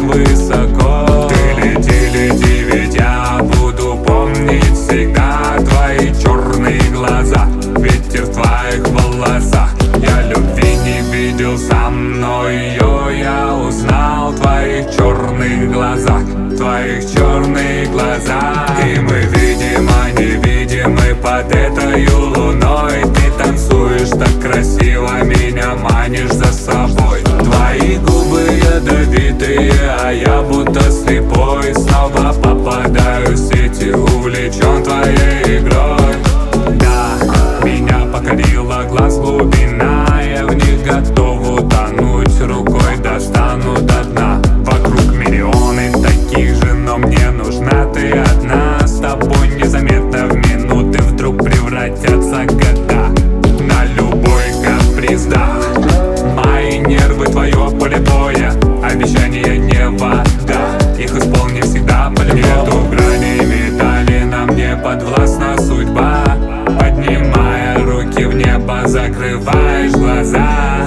высоко. Ты лети, лети, ведь я буду помнить всегда твои черные глаза, ветер в твоих волосах. Я любви не видел сам, но ее я узнал в твоих черных глазах, твоих черных глазах. И мы видимо невидимы под этой луной. Ты танцуешь так красиво, меня манишь за собой. Твои губы ядовитые, а я будто слепой. Снова попадаю в сети, увлечен твоей игрой. Да, меня покорила глаз глубина, я в них готов утонуть, рукой достану до дна. Вокруг миллионы таких же, но мне нужна ты одна. С тобой незаметно в минуты вдруг превратятся года. На любой каприз, да, мои нервы твое поле боя. Обещания не вода, их исполни всегда по-любому. Нету граней металли, нам не подвластна судьба. Поднимая руки в небо, закрываешь глаза.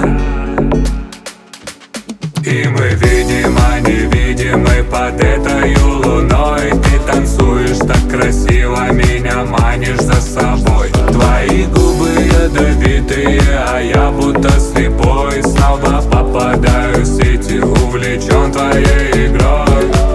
И мы видимо невидимы под этой луной. Ты танцуешь так красиво, меня манишь за собой. Твои губы ядовитые, а я будто слепой. Снова попадаю в сети, увлечен твоей игрой.